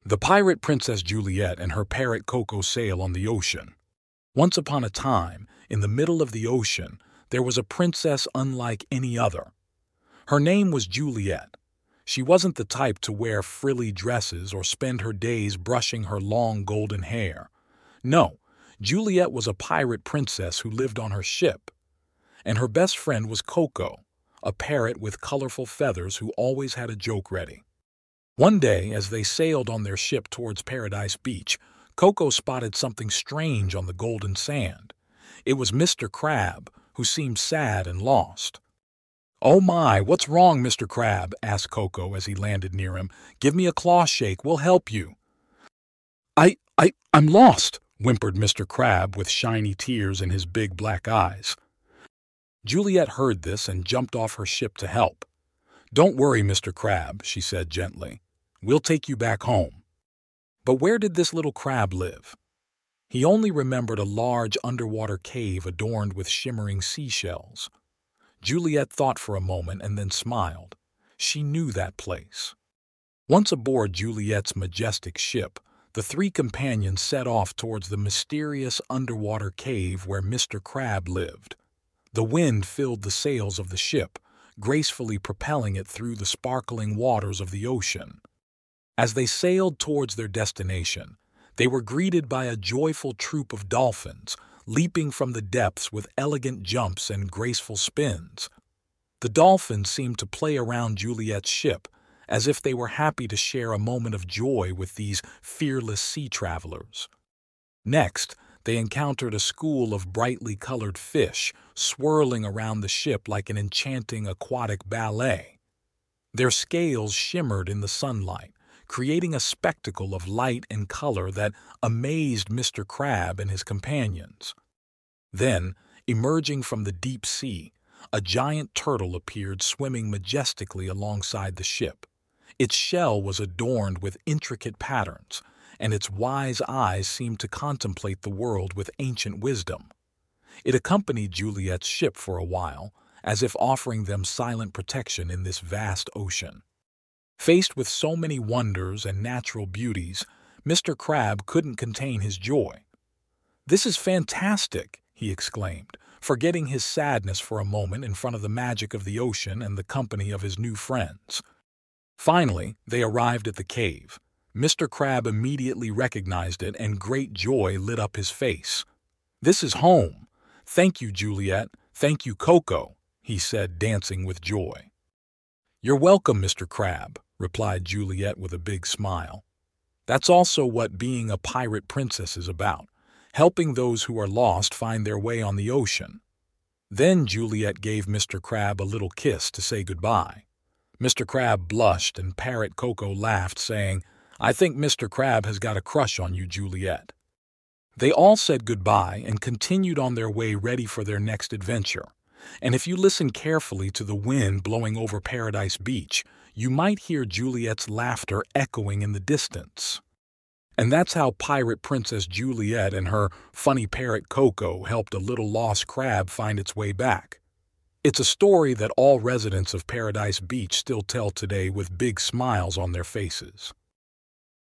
The pirate Princess Juliet and her parrot Coco sail on the ocean. Once upon a time, in the middle of the ocean, there was a princess unlike any other. Her name was Juliet. She wasn't the type to wear frilly dresses or spend her days brushing her long golden hair. No, Juliet was a pirate princess who lived on her ship. And her best friend was Coco, a parrot with colorful feathers who always had a joke ready. One day, as they sailed on their ship towards Paradise Beach, Coco spotted something strange on the golden sand. It was Mr. Crab, who seemed sad and lost. "Oh my, what's wrong, Mr. Crab?" asked Coco as he landed near him. "Give me a claw shake, we'll help you." I'm lost," whimpered Mr. Crab with shiny tears in his big black eyes. Juliet heard this and jumped off her ship to help. "Don't worry, Mr. Crab," she said gently. "We'll take you back home." But where did this little crab live? He only remembered a large underwater cave adorned with shimmering seashells. Juliet thought for a moment and then smiled. She knew that place. Once aboard Juliet's majestic ship, the three companions set off towards the mysterious underwater cave where Mr. Crab lived. The wind filled the sails of the ship, gracefully propelling it through the sparkling waters of the ocean. As they sailed towards their destination, they were greeted by a joyful troop of dolphins, leaping from the depths with elegant jumps and graceful spins. The dolphins seemed to play around Juliet's ship, as if they were happy to share a moment of joy with these fearless sea travelers. Next, they encountered a school of brightly colored fish, swirling around the ship like an enchanting aquatic ballet. Their scales shimmered in the sunlight, creating a spectacle of light and color that amazed Mr. Crab and his companions. Then, emerging from the deep sea, a giant turtle appeared swimming majestically alongside the ship. Its shell was adorned with intricate patterns, and its wise eyes seemed to contemplate the world with ancient wisdom. It accompanied Juliet's ship for a while, as if offering them silent protection in this vast ocean. Faced with so many wonders and natural beauties, Mr. Crab couldn't contain his joy. "This is fantastic," he exclaimed, forgetting his sadness for a moment in front of the magic of the ocean and the company of his new friends. Finally, they arrived at the cave. Mr. Crab immediately recognized it, and great joy lit up his face. "This is home. Thank you, Juliet. Thank you, Coco," he said, dancing with joy. "You're welcome, Mr. Crab," replied Juliet with a big smile. "That's also what being a pirate princess is about, helping those who are lost find their way on the ocean." Then Juliet gave Mr. Crab a little kiss to say goodbye. Mr. Crab blushed and Parrot Coco laughed, saying, "I think Mr. Crab has got a crush on you, Juliet." They all said goodbye and continued on their way ready for their next adventure. And if you listen carefully to the wind blowing over Paradise Beach, you might hear Juliet's laughter echoing in the distance. And that's how Pirate Princess Juliet and her funny parrot Coco helped a little lost crab find its way back. It's a story that all residents of Paradise Beach still tell today with big smiles on their faces.